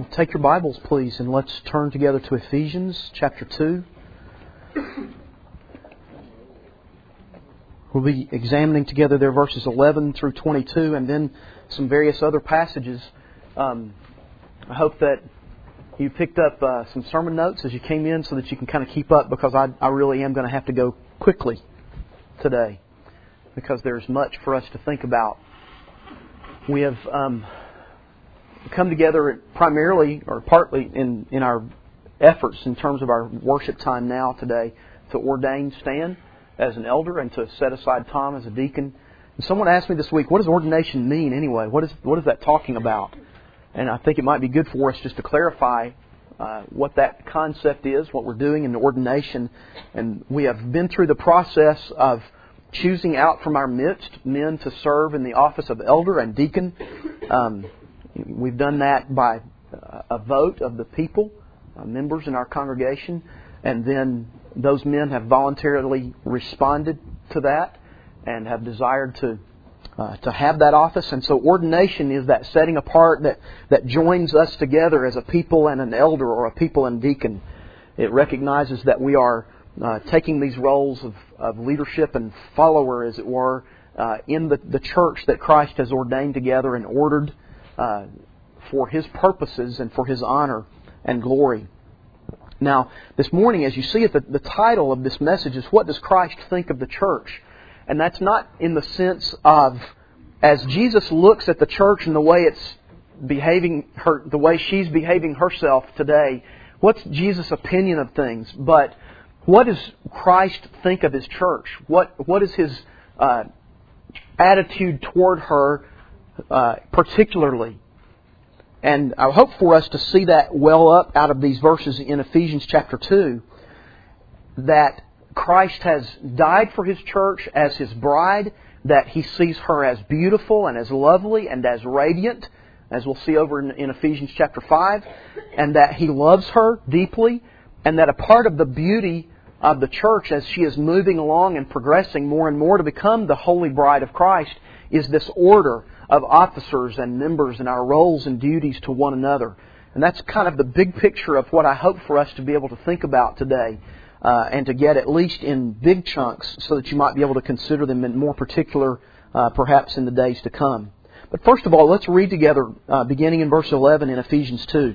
Well, take your Bibles, please, and let's turn together to Ephesians chapter 2. We'll be examining together there verses 11 through 22 and then some various other passages. I hope that you picked up some sermon notes as you came in so that you can kind of keep up, because I really am going to have to go quickly today because there's much for us to think about. We have come together primarily or partly in our efforts in terms of our worship time now today to ordain Stan as an elder and to set aside Tom as a deacon. And someone asked me this week, what does ordination mean anyway? What is that talking about? And I think it might be good for us just to clarify what that concept is, what we're doing in ordination. And we have been through the process of choosing out from our midst men to serve in the office of elder and deacon. We've done that by a vote of the people, members in our congregation, and then those men have voluntarily responded to that and have desired to have that office. And so ordination is that setting apart that joins us together as a people and an elder, or a people and deacon. It recognizes that we are taking these roles of leadership and follower, as it were, in the church that Christ has ordained together and ordered for His purposes and for His honor and glory. Now, this morning, as you see it, the title of this message is, What Does Christ Think of the Church? And that's not in the sense of, as Jesus looks at the church and the way it's behaving, the way she's behaving herself today, what's Jesus' opinion of things? But what does Christ think of His church? What is His attitude toward her particularly? And I hope for us to see that well up out of these verses in Ephesians chapter 2, that Christ has died for His church as His bride, that He sees her as beautiful and as lovely and as radiant, as we'll see over in Ephesians chapter 5, and that He loves her deeply, and that a part of the beauty of the church as she is moving along and progressing more and more to become the holy bride of Christ is this order of officers and members and our roles and duties to one another. And that's kind of the big picture of what I hope for us to be able to think about today, and to get at least in big chunks so that you might be able to consider them in more particular perhaps in the days to come. But first of all, let's read together beginning in verse 11 in Ephesians 2.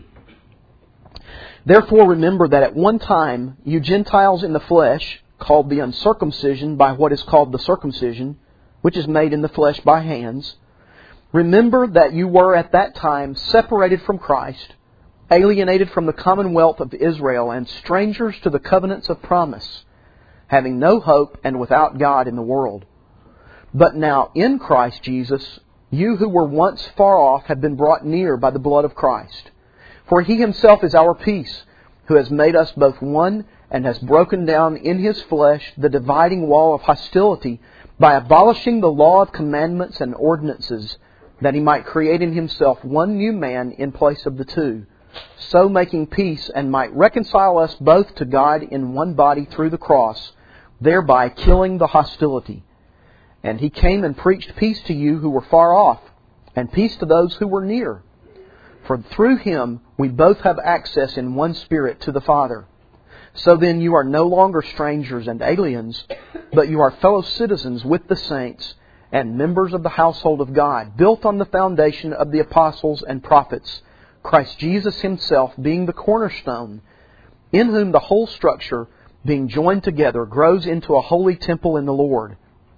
Therefore remember that at one time you Gentiles in the flesh, called the uncircumcision by what is called the circumcision, which is made in the flesh by hands, remember that you were at that time separated from Christ, alienated from the commonwealth of Israel, and strangers to the covenants of promise, having no hope and without God in the world. But now in Christ Jesus, you who were once far off have been brought near by the blood of Christ. For He Himself is our peace, who has made us both one and has broken down in His flesh the dividing wall of hostility by abolishing the law of commandments and ordinances, that He might create in Himself one new man in place of the two, so making peace, and might reconcile us both to God in one body through the cross, thereby killing the hostility. And He came and preached peace to you who were far off, and peace to those who were near. For through Him we both have access in one Spirit to the Father. So then you are no longer strangers and aliens, but you are fellow citizens with the saints and members of the household of God, built on the foundation of the apostles and prophets, Christ Jesus Himself being the cornerstone, in whom the whole structure, being joined together, grows into a holy temple in the Lord.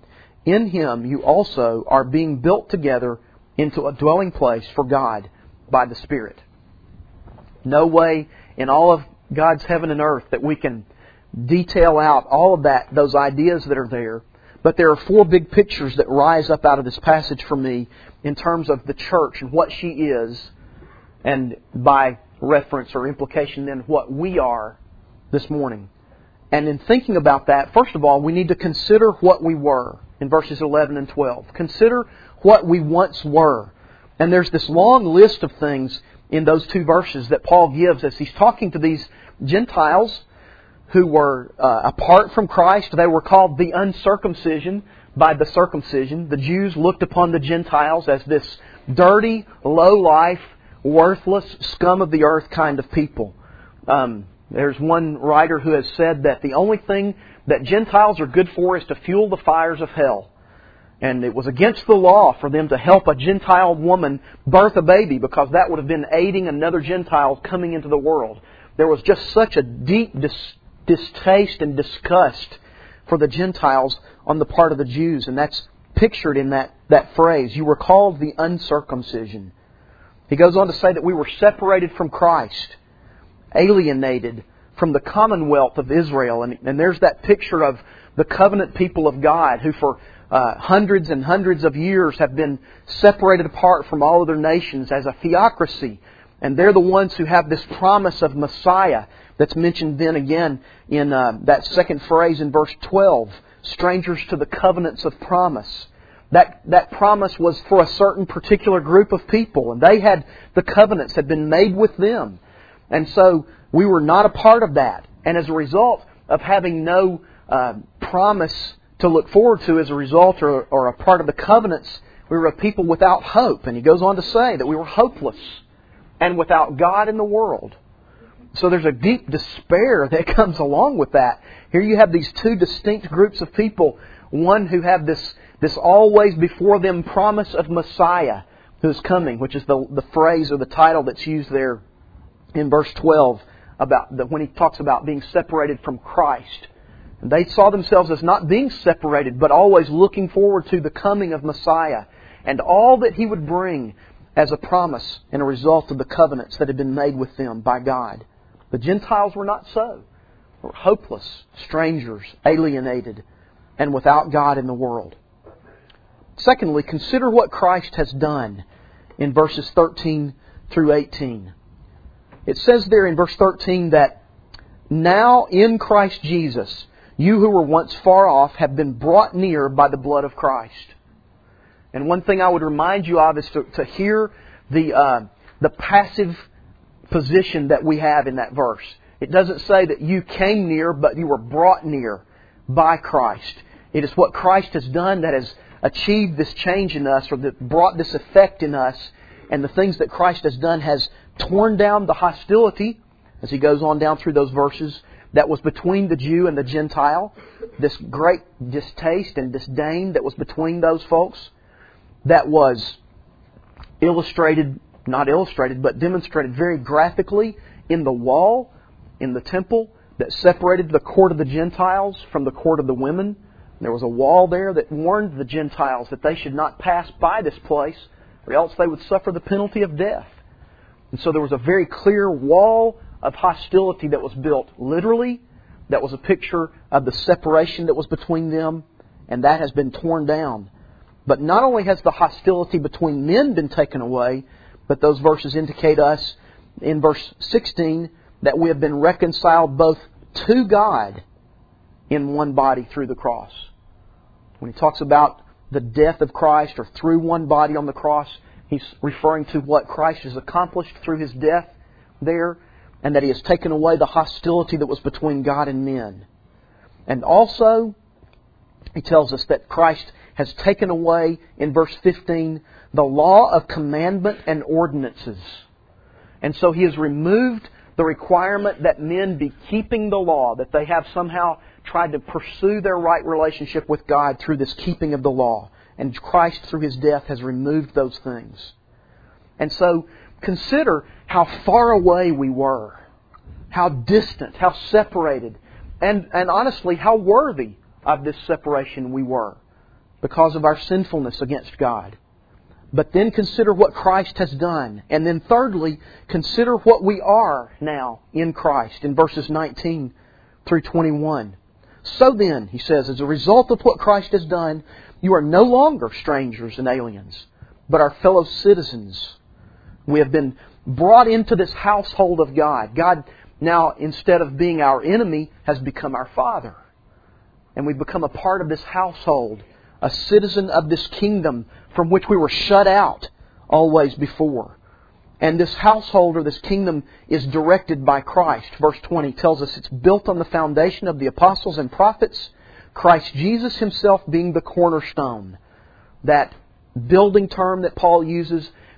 In Him you also are being built together into a dwelling place for God by the Spirit. No way in all of God's heaven and earth that we can detail out all of those ideas that are there. But there are four big pictures that rise up out of this passage for me in terms of the church and what she is, and by reference or implication then what we are this morning. And in thinking about that, first of all, we need to consider what we were in verses 11 and 12. Consider what we once were. And there's this long list of things in those two verses that Paul gives as he's talking to these Gentiles who were apart from Christ. They were called the uncircumcision by the circumcision. The Jews looked upon the Gentiles as this dirty, low-life, worthless, scum of the earth kind of people. There's one writer who has said that the only thing that Gentiles are good for is to fuel the fires of hell. And it was against the law for them to help a Gentile woman birth a baby, because that would have been aiding another Gentile coming into the world. There was just such a deep distaste and disgust for the Gentiles on the part of the Jews. And that's pictured in that phrase. You were called the uncircumcision. He goes on to say that we were separated from Christ, alienated from the commonwealth of Israel. And there's that picture of the covenant people of God who for hundreds and hundreds of years have been separated apart from all other nations as a theocracy. And they're the ones who have this promise of Messiah that's mentioned then again in that second phrase in verse 12. Strangers to the covenants of promise. That promise was for a certain particular group of people. And they had, the covenants had been made with them. And so we were not a part of that. And as a result of having no promise to look forward to as a result or a part of the covenants, we were a people without hope. And he goes on to say that we were hopeless and without God in the world. So there's a deep despair that comes along with that. Here you have these two distinct groups of people. One who have this always before them promise of Messiah who is coming, which is the phrase or the title that's used there in verse 12 about when he talks about being separated from Christ. And they saw themselves as not being separated, but always looking forward to the coming of Messiah and all that He would bring as a promise and a result of the covenants that had been made with them by God. The Gentiles were not so. They were hopeless, strangers, alienated, and without God in the world. Secondly, consider what Christ has done in verses 13 through 18. It says there in verse 13 that, now in Christ Jesus, you who were once far off have been brought near by the blood of Christ. And one thing I would remind you of is to hear the passive position that we have in that verse. It doesn't say that you came near, but you were brought near by Christ. It is what Christ has done that has achieved this change in us, or that brought this effect in us. And the things that Christ has done has torn down the hostility, as he goes on down through those verses, that was between the Jew and the Gentile. This great distaste and disdain that was between those folks, that was demonstrated very graphically in the wall, in the temple, that separated the court of the Gentiles from the court of the women. There was a wall there that warned the Gentiles that they should not pass by this place, or else they would suffer the penalty of death. And so there was a very clear wall of hostility that was built literally, that was a picture of the separation that was between them, and that has been torn down. But not only has the hostility between men been taken away, but those verses indicate us in verse 16 that we have been reconciled both to God in one body through the cross. When he talks about the death of Christ, or through one body on the cross, he's referring to what Christ has accomplished through His death there, and that He has taken away the hostility that was between God and men. And also, he tells us that Christ has taken away, in verse 15, the law of commandment and ordinances. And so He has removed the requirement that men be keeping the law, that they have somehow tried to pursue their right relationship with God through this keeping of the law. And Christ, through His death, has removed those things. And so, consider how far away we were, how distant, how separated, and honestly, how worthy of this separation we were because of our sinfulness against God. But then consider what Christ has done. And then thirdly, consider what we are now in Christ in verses 19 through 21. So then, he says, as a result of what Christ has done, you are no longer strangers and aliens, but are fellow citizens. We have been brought into this household of God. God now, instead of being our enemy, has become our Father. And we've become a part of this household, a citizen of this kingdom from which we were shut out always before. And this household or this kingdom is directed by Christ. Verse 20 tells us it's built on the foundation of the apostles and prophets, Christ Jesus Himself being the cornerstone. That building term that Paul uses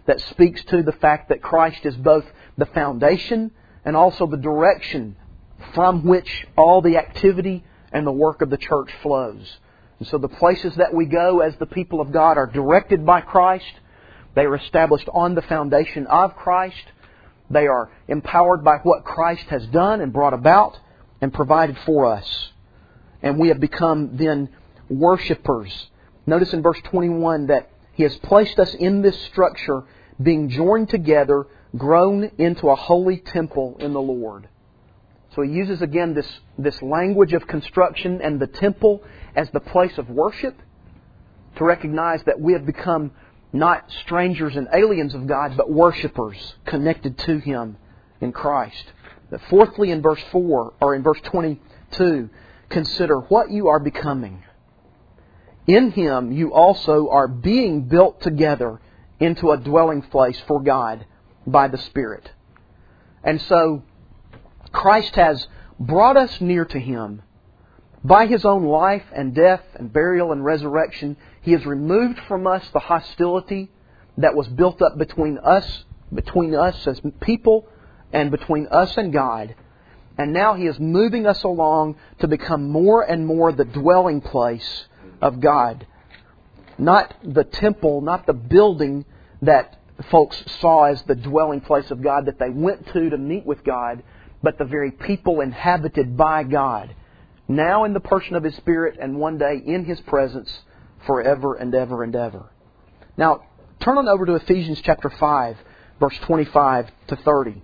that speaks to the fact that Christ is both the foundation and also the direction from which all the activity and the work of the church flows. And so the places that we go as the people of God are directed by Christ. They are established on the foundation of Christ. They are empowered by what Christ has done and brought about and provided for us. And we have become then worshipers. Notice in verse 21 that He has placed us in this structure, being joined together, grown into a holy temple in the Lord. So He uses again this language of construction and the temple as the place of worship to recognize that we have become not strangers and aliens of God, but worshipers connected to Him in Christ. But fourthly, in verse 4 or in verse 22, consider what you are becoming. In Him you also are being built together into a dwelling place for God by the Spirit. And so Christ has brought us near to Him. By His own life and death and burial and resurrection, He has removed from us the hostility that was built up between us as people and between us and God. And now He is moving us along to become more and more the dwelling place of God. Not the temple, not the building that folks saw as the dwelling place of God that they went to meet with God, but the very people inhabited by God. Now in the person of His Spirit, and one day in His presence forever and ever and ever. Now, turn on over to Ephesians chapter 5, verse 25 to 30.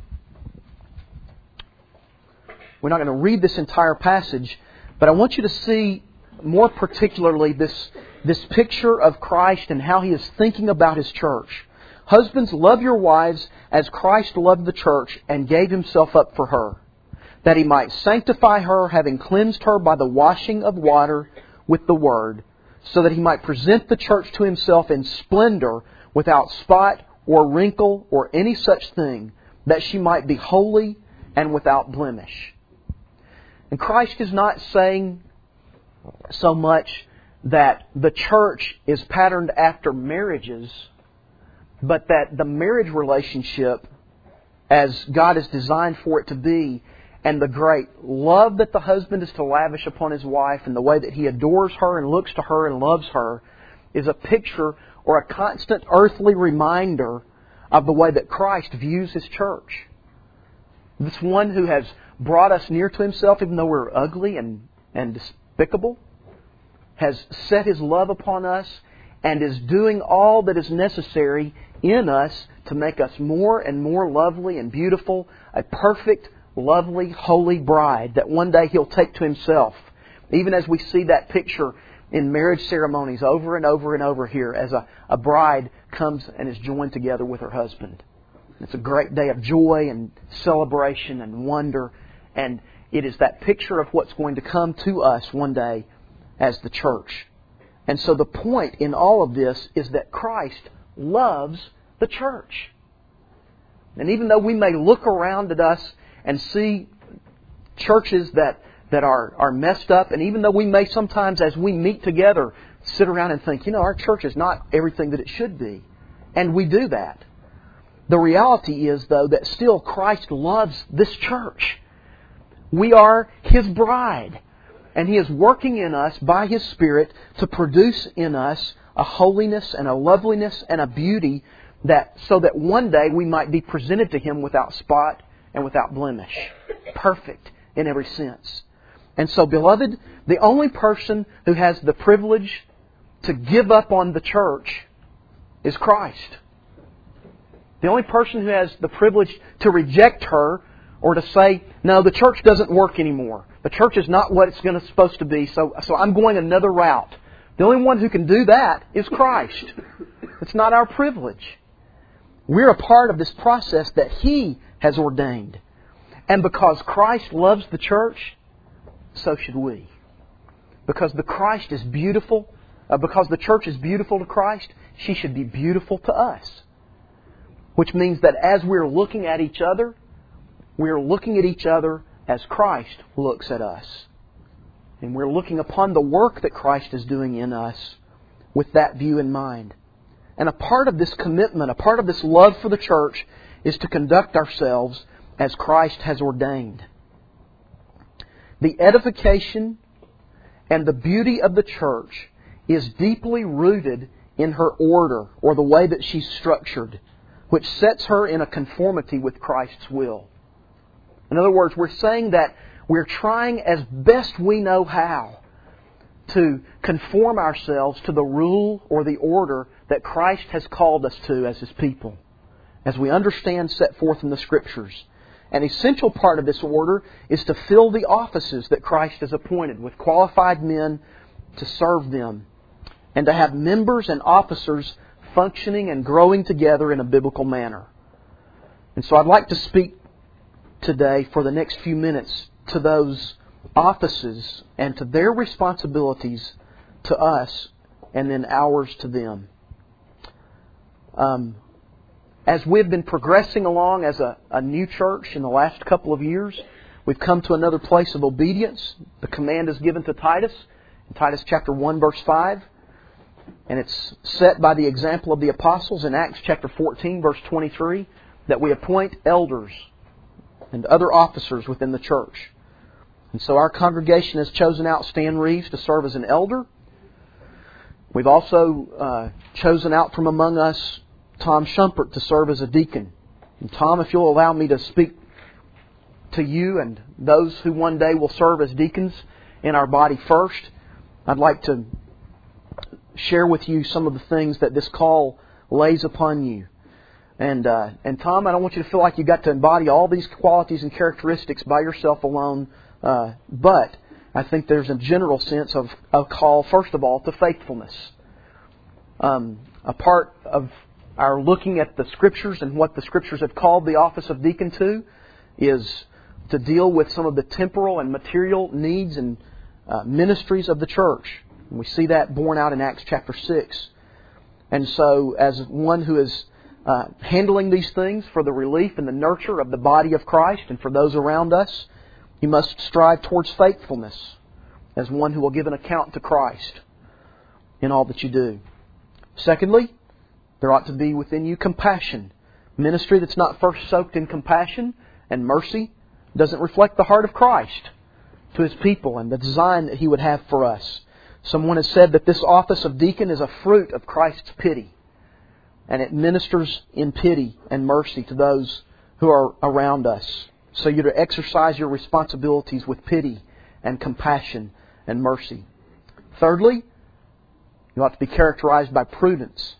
We're not going to read this entire passage, but I want you to see more particularly this picture of Christ and how He is thinking about His church. Husbands, love your wives as Christ loved the church and gave Himself up for her, that He might sanctify her, having cleansed her by the washing of water with the Word, so that He might present the church to Himself in splendor, without spot or wrinkle or any such thing, that she might be holy and without blemish. And Christ is not saying so much that the church is patterned after marriages, but that the marriage relationship, as God has designed for it to be, and the great love that the husband is to lavish upon his wife, and the way that he adores her and looks to her and loves her, is a picture or a constant earthly reminder of the way that Christ views His church. This one who has brought us near to Himself, even though we're ugly and despicable, has set His love upon us and is doing all that is necessary in us to make us more and more lovely and beautiful, a perfect, lovely, holy bride that one day He'll take to Himself. Even as we see that picture in marriage ceremonies over and over and over here, as a bride comes and is joined together with her husband. It's a great day of joy and celebration and wonder, and it is that picture of what's going to come to us one day as the church. And so the point in all of this is that Christ loves the church. And even though we may look around at us and see churches that are messed up, and even though we may sometimes, as we meet together, sit around and think, our church is not everything that it should be. And we do that. The reality is, though, that still Christ loves this church. We are His bride. And He is working in us by His Spirit to produce in us a holiness and a loveliness and a beauty so that one day we might be presented to Him without spot and without blemish. Perfect in every sense. And so, beloved, the only person who has the privilege to give up on the church is Christ. The only person who has the privilege to reject her or to say, no, the church doesn't work anymore. The church is not what it's supposed to be, so I'm going another route. The only one who can do that is Christ. It's not our privilege. We're a part of this process that He has ordained. And because Christ loves the church, so should we. Because the Christ is beautiful, because the church is beautiful to Christ, she should be beautiful to us. Which means that as we're looking at each other, we're looking at each other as Christ looks at us. And we're looking upon the work that Christ is doing in us with that view in mind. And a part of this commitment, a part of this love for the church, is to conduct ourselves as Christ has ordained. The edification and the beauty of the church is deeply rooted in her order, or the way that she's structured, which sets her in a conformity with Christ's will. In other words, we're saying that we're trying as best we know how to conform ourselves to the rule or the order that Christ has called us to as His people, as we understand set forth in the Scriptures. An essential part of this order is to fill the offices that Christ has appointed with qualified men to serve them, and to have members and officers functioning and growing together in a biblical manner. And so I'd like to speak today for the next few minutes to those offices and to their responsibilities to us and then ours to them. As we've been progressing along as a new church in the last couple of years, we've come to another place of obedience. The command is given to Titus in Titus chapter 1 verse 5. And it's set by the example of the apostles in Acts chapter 14 verse 23 that we appoint elders and other officers within the church. And so our congregation has chosen out Stan Reeves to serve as an elder. We've also chosen out from among us Tom Shumpert to serve as a deacon. And Tom, if you'll allow me to speak to you and those who one day will serve as deacons in our body first, I'd like to share with you some of the things that this call lays upon you. And Tom, I don't want you to feel like you got to embody all these qualities and characteristics by yourself alone. But I think there's a general sense of a call, first of all, to faithfulness. A part of our looking at the Scriptures and what the Scriptures have called the office of deacon to is to deal with some of the temporal and material needs and ministries of the church. And we see that borne out in Acts chapter 6. And so, as one who is handling these things for the relief and the nurture of the body of Christ and for those around us, you must strive towards faithfulness as one who will give an account to Christ in all that you do. Secondly, there ought to be within you compassion. Ministry that's not first soaked in compassion and mercy doesn't reflect the heart of Christ to His people and the design that He would have for us. Someone has said that this office of deacon is a fruit of Christ's pity, and it ministers in pity and mercy to those who are around us. So you're to exercise your responsibilities with pity and compassion and mercy. Thirdly, you ought to be characterized by prudence.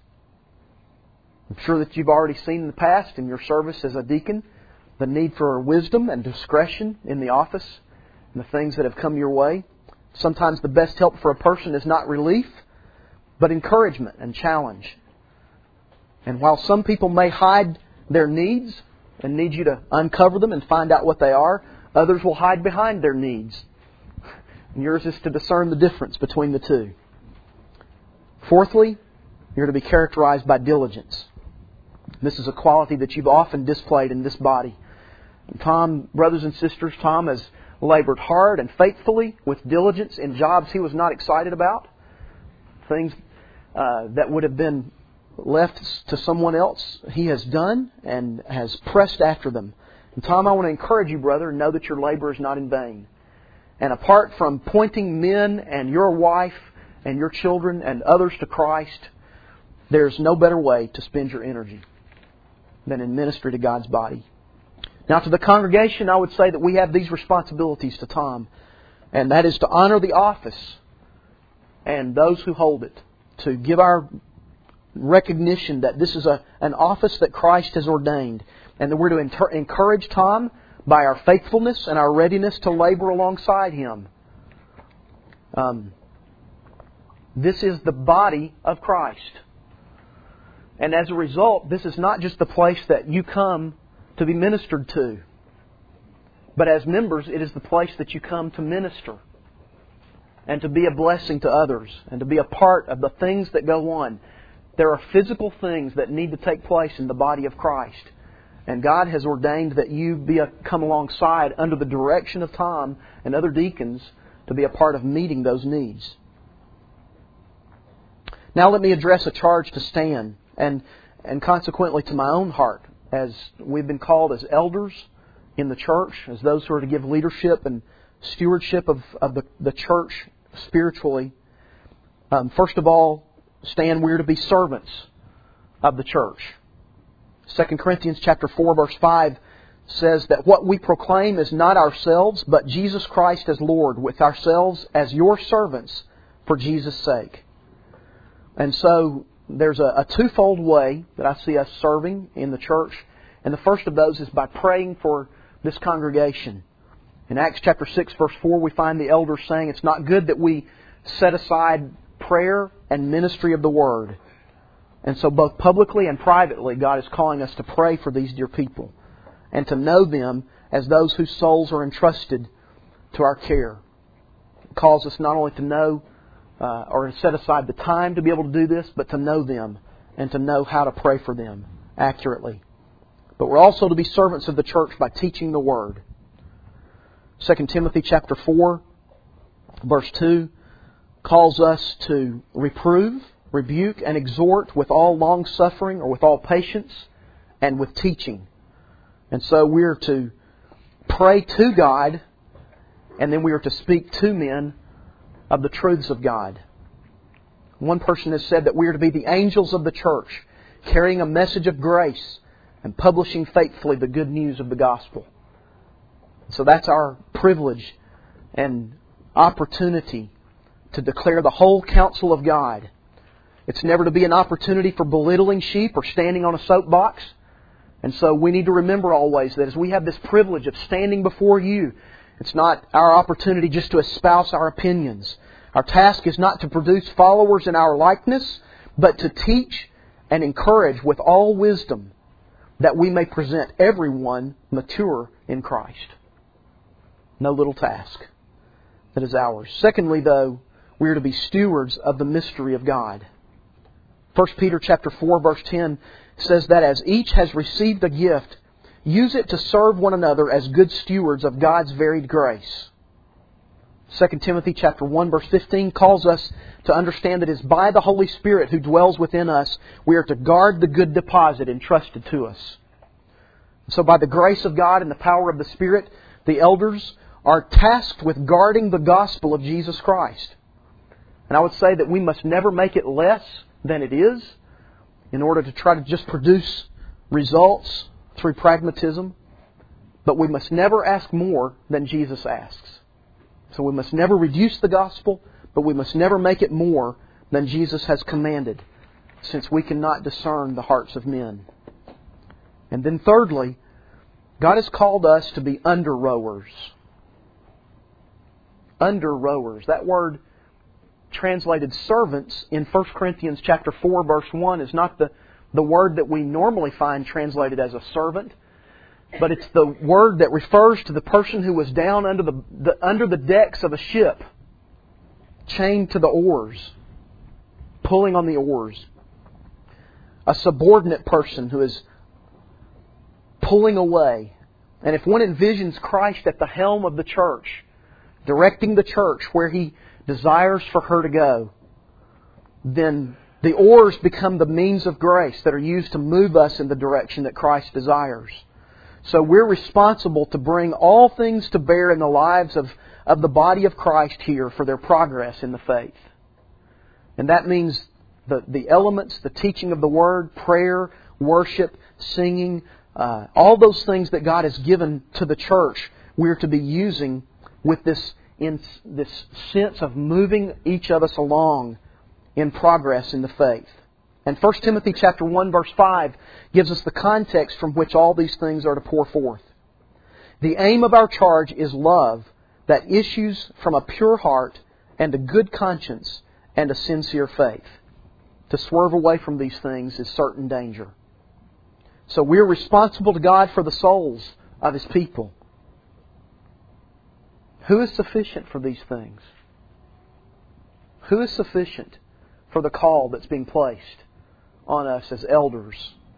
I'm sure that you've already seen in the past in your service as a deacon the need for wisdom and discretion in the office and the things that have come your way. Sometimes the best help for a person is not relief, but encouragement and challenge. And while some people may hide their needs and need you to uncover them and find out what they are, others will hide behind their needs. And yours is to discern the difference between the two. Fourthly, you're to be characterized by diligence. This is a quality that you've often displayed in this body. And Tom, brothers and sisters, Tom has labored hard and faithfully with diligence in jobs he was not excited about. Things that would have been left to someone else, he has done and has pressed after them. And Tom, I want to encourage you, brother, know that your labor is not in vain. And apart from pointing men and your wife and your children and others to Christ, there's no better way to spend your energy than in ministry to God's body. Now, to the congregation, I would say that we have these responsibilities to Tom, and that is to honor the office and those who hold it, to give our recognition that this is an office that Christ has ordained, and that we're to encourage Tom by our faithfulness and our readiness to labor alongside him. This is the body of Christ. And as a result, this is not just the place that you come to be ministered to, but as members, it is the place that you come to minister and to be a blessing to others and to be a part of the things that go on. There are physical things that need to take place in the body of Christ. And God has ordained that you come alongside under the direction of Tom and other deacons to be a part of meeting those needs. Now let me address a charge to Stan and consequently to my own heart, as we've been called as elders in the church, as those who are to give leadership and stewardship of the church spiritually. First of all, Stan, we're to be servants of the church. 2 Corinthians chapter 4, verse 5 says that what we proclaim is not ourselves, but Jesus Christ as Lord, with ourselves as your servants for Jesus' sake. And so there's a twofold way that I see us serving in the church. And the first of those is by praying for this congregation. In Acts chapter 6, verse 4, we find the elders saying it's not good that we set aside prayer and ministry of the Word. And so both publicly and privately, God is calling us to pray for these dear people and to know them as those whose souls are entrusted to our care. It calls us not only to know or to set aside the time to be able to do this, but to know them and to know how to pray for them accurately. But we're also to be servants of the church by teaching the Word. 2 Timothy chapter 4, verse 2 calls us to reprove, rebuke, and exhort with all long-suffering or with all patience and with teaching. And so we're to pray to God, and then we are to speak to men of the truths of God. One person has said that we are to be the angels of the church, carrying a message of grace and publishing faithfully the good news of the gospel. So that's our privilege and opportunity to declare the whole counsel of God. It's never to be an opportunity for belittling sheep or standing on a soapbox. And so we need to remember always that as we have this privilege of standing before you, it's not our opportunity just to espouse our opinions. Our task is not to produce followers in our likeness, but to teach and encourage with all wisdom, that we may present everyone mature in Christ. No little task that is ours. Secondly, though, we are to be stewards of the mystery of God. 1 Peter chapter 4, verse 10 says that as each has received a gift, use it to serve one another as good stewards of God's varied grace. 2 Timothy chapter 1, verse 15 calls us to understand that it is by the Holy Spirit who dwells within us we are to guard the good deposit entrusted to us. So by the grace of God and the power of the Spirit, the elders are tasked with guarding the gospel of Jesus Christ. And I would say that we must never make it less than it is in order to try to just produce results through pragmatism. But we must never ask more than Jesus asks. So we must never reduce the gospel, but we must never make it more than Jesus has commanded, since we cannot discern the hearts of men. And then thirdly, God has called us to be under-rowers. Under-rowers. That word translated servants in 1 Corinthians chapter 4, verse 1 is not the word that we normally find translated as a servant, but it's the word that refers to the person who was down under the decks of a ship, chained to the oars, pulling on the oars. A subordinate person who is pulling away. And if one envisions Christ at the helm of the church, directing the church where He desires for her to go, then the oars become the means of grace that are used to move us in the direction that Christ desires. So we're responsible to bring all things to bear in the lives of the body of Christ here for their progress in the faith. And that means the elements, the teaching of the Word, prayer, worship, singing, all those things that God has given to the church, we're to be using with this sense of moving each of us along in progress in the faith. And 1 Timothy chapter 1, verse 5 gives us the context from which all these things are to pour forth. The aim of our charge is love that issues from a pure heart and a good conscience and a sincere faith. To swerve away from these things is certain danger. So we're responsible to God for the souls of His people. Who is sufficient for these things? Who is sufficient for the call that's being placed on us as elders?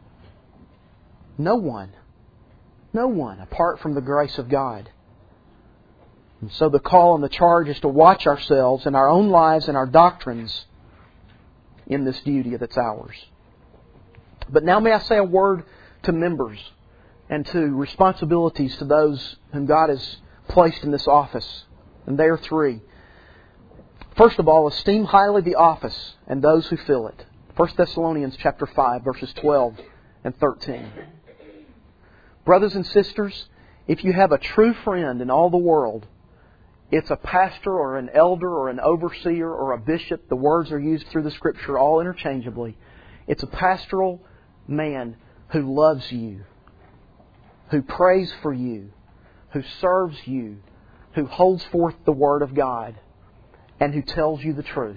No one. No one apart from the grace of God. And so the call and the charge is to watch ourselves and our own lives and our doctrines in this duty that's ours. But now may I say a word to members and to responsibilities to those whom God has placed in this office. And they are three. First of all, esteem highly the office and those who fill it. 1 Thessalonians chapter 5, verses 12 and 13. Brothers and sisters, if you have a true friend in all the world, it's a pastor or an elder or an overseer or a bishop. The words are used through the Scripture all interchangeably. It's a pastoral man who loves you, who prays for you, who serves you, who holds forth the Word of God, and who tells you the truth.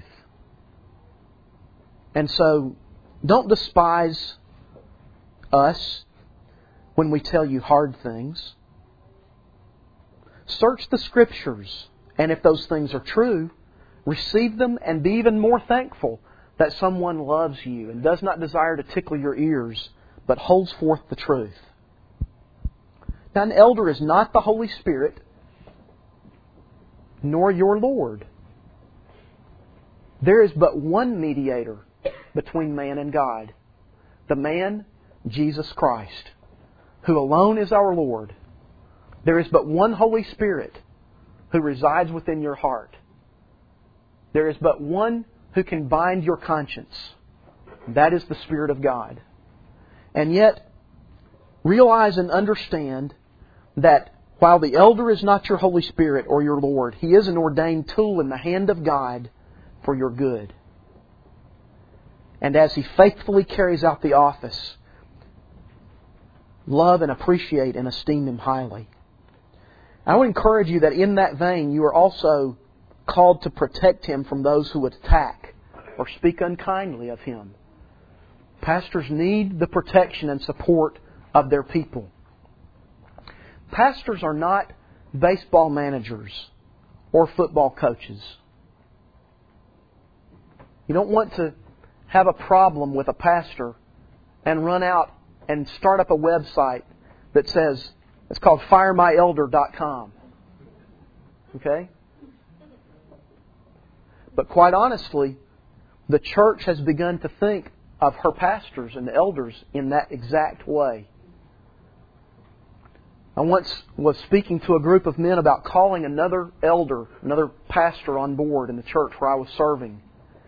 And so, don't despise us when we tell you hard things. Search the Scriptures, and if those things are true, receive them and be even more thankful that someone loves you and does not desire to tickle your ears, but holds forth the truth. Now, an elder is not the Holy Spirit, nor your Lord. There is but one mediator between man and God, the man, Jesus Christ, who alone is our Lord. There is but one Holy Spirit who resides within your heart. There is but one who can bind your conscience. That is the Spirit of God. And yet, realize and understand that while the elder is not your Holy Spirit or your Lord, he is an ordained tool in the hand of God for your good. And as he faithfully carries out the office, love and appreciate and esteem him highly. I would encourage you that in that vein you are also called to protect him from those who would attack or speak unkindly of him. Pastors need the protection and support of their people. Pastors are not baseball managers or football coaches. You don't want to have a problem with a pastor and run out and start up a website that says, it's called firemyelder.com. Okay? But quite honestly, the church has begun to think of her pastors and elders in that exact way. I once was speaking to a group of men about calling another elder, another pastor on board in the church where I was serving.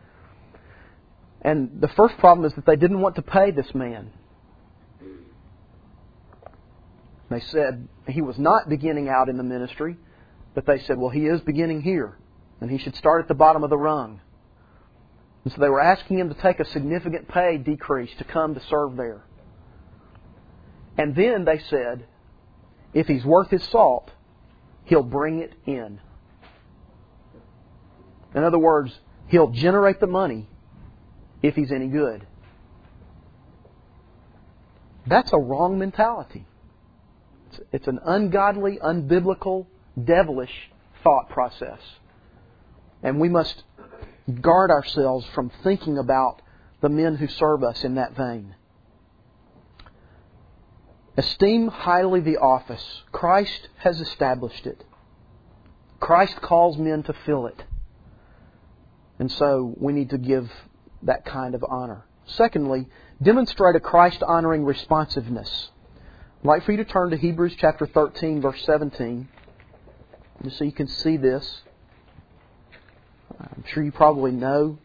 And the first problem is that they didn't want to pay this man. They said he was not beginning out in the ministry, but they said, well, he is beginning here, and he should start at the bottom of the rung. And so they were asking him to take a significant pay decrease to come to serve there. And then they said, if he's worth his salt, he'll bring it in. In other words, he'll generate the money if he's any good. That's a wrong mentality. It's an ungodly, unbiblical, devilish thought process. And we must guard ourselves from thinking about the men who serve us in that vein. Esteem highly the office. Christ has established it. Christ calls men to fill it. And so we need to give that kind of honor. Secondly, demonstrate a Christ-honoring responsiveness. I'd like for you to turn to Hebrews chapter 13, verse 17, just so you can see this. I'm sure you probably know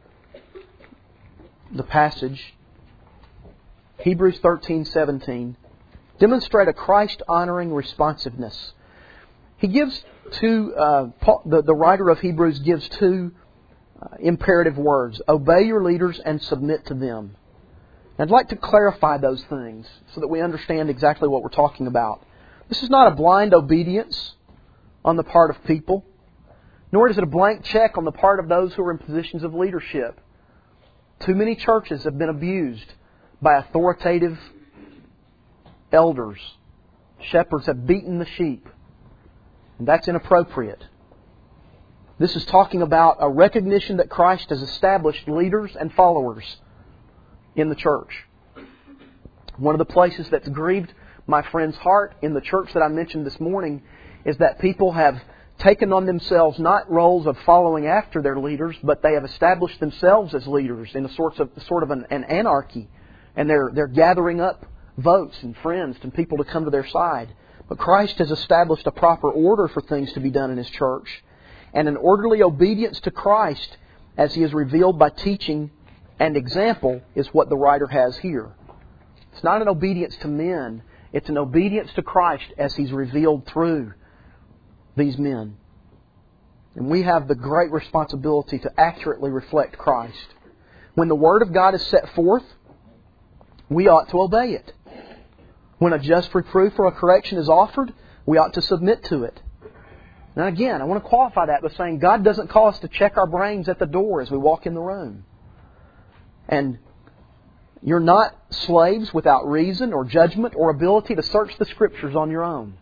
the passage. Hebrews 13:17. Demonstrate a Christ-honoring responsiveness. He gives two. The writer of Hebrews gives two imperative words: obey your leaders and submit to them. I'd like to clarify those things so that we understand exactly what we're talking about. This is not a blind obedience on the part of people, nor is it a blank check on the part of those who are in positions of leadership. Too many churches have been abused by authoritative elders. Shepherds have beaten the sheep, and that's inappropriate. This is talking about a recognition that Christ has established leaders and followers in the church. One of the places that's grieved my friend's heart in the church that I mentioned this morning is that people have taken on themselves not roles of following after their leaders, but they have established themselves as leaders in a sort of an anarchy and they're gathering up votes and friends and people to come to their side. But Christ has established a proper order for things to be done in His church, and an orderly obedience to Christ as He is revealed by teaching and example is what the writer has here. It's not an obedience to men, it's an obedience to Christ as He's revealed through these men. And we have the great responsibility to accurately reflect Christ. When the Word of God is set forth, we ought to obey it. When a just reproof or a correction is offered, we ought to submit to it. Now again, I want to qualify that by saying God doesn't call us to check our brains at the door as we walk in the room. And you're not slaves without reason or judgment or ability to search the Scriptures on your own.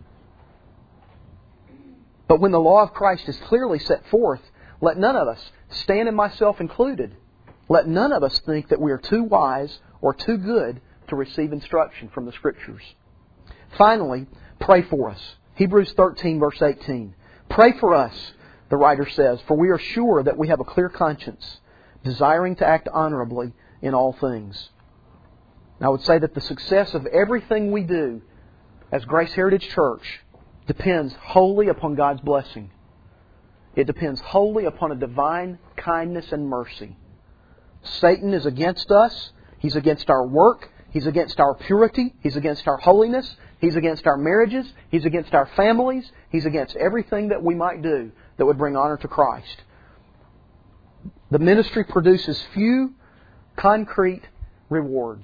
But when the law of Christ is clearly set forth, let none of us, Stan and myself included, let none of us think that we are too wise or too good to receive instruction from the Scriptures. Finally, pray for us. Hebrews 13, verse 18. Pray for us, the writer says, for we are sure that we have a clear conscience, desiring to act honorably in all things. And I would say that the success of everything we do as Grace Heritage Church depends wholly upon God's blessing. It depends wholly upon a divine kindness and mercy. Satan is against us. He's against our work. He's against our purity. He's against our holiness. He's against our marriages. He's against our families. He's against everything that we might do that would bring honor to Christ. The ministry produces few concrete rewards,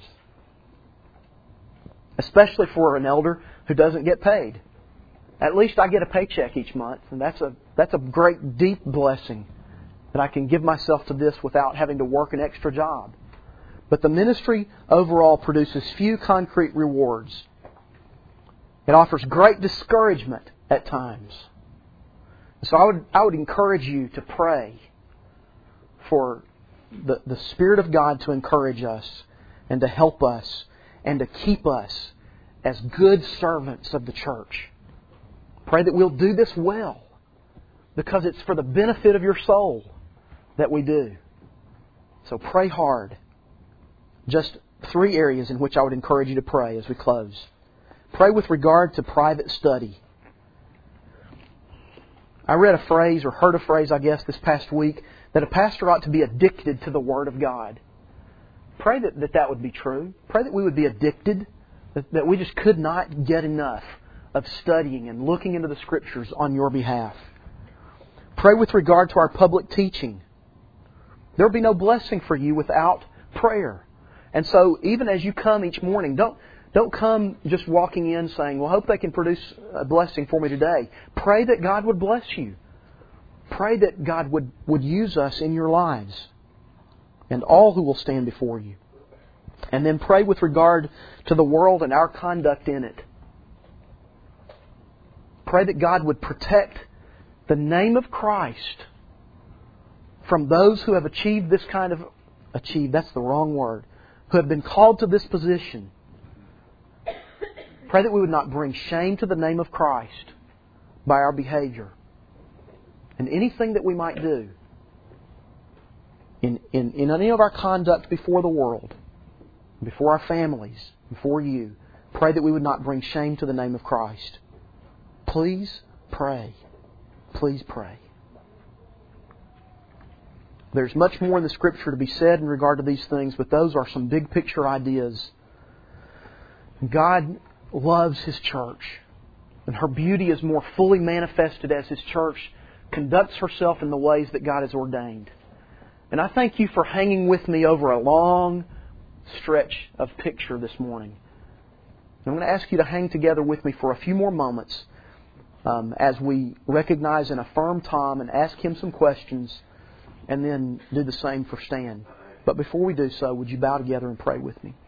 especially for an elder who doesn't get paid. At least I get a paycheck each month, and that's a great, deep blessing that I can give myself to this without having to work an extra job. But the ministry overall produces few concrete rewards. It offers great discouragement at times. So I would encourage you to pray for the Spirit of God to encourage us and to help us and to keep us as good servants of the church. Pray that we'll do this well, because it's for the benefit of your soul that we do. So pray hard. Just 3 areas in which I would encourage you to pray as we close. Pray with regard to private study. I read a phrase, or heard a phrase, I guess, this past week, that a pastor ought to be addicted to the Word of God. Pray that would be true. Pray that we would be addicted, that we just could not get enough of studying and looking into the Scriptures on your behalf. Pray with regard to our public teaching. There will be no blessing for you without prayer. And so even as you come each morning, don't come just walking in saying, well, I hope they can produce a blessing for me today. Pray that God would bless you. Pray that God would use us in your lives and all who will stand before you. And then pray with regard to the world and our conduct in it. Pray that God would protect the name of Christ from those who have achieved this kind of... that's the wrong word. Who have been called to this position. Pray that we would not bring shame to the name of Christ by our behavior. And anything that we might do in any of our conduct before the world, before our families, before you, pray that we would not bring shame to the name of Christ. Please pray. Please pray. There's much more in the Scripture to be said in regard to these things, but those are some big picture ideas. God loves His church, and her beauty is more fully manifested as His church conducts herself in the ways that God has ordained. And I thank you for hanging with me over a long stretch of picture this morning. And I'm going to ask you to hang together with me for a few more moments as we recognize and affirm Tom and ask him some questions, and then do the same for Stan. But before we do so, would you bow together and pray with me?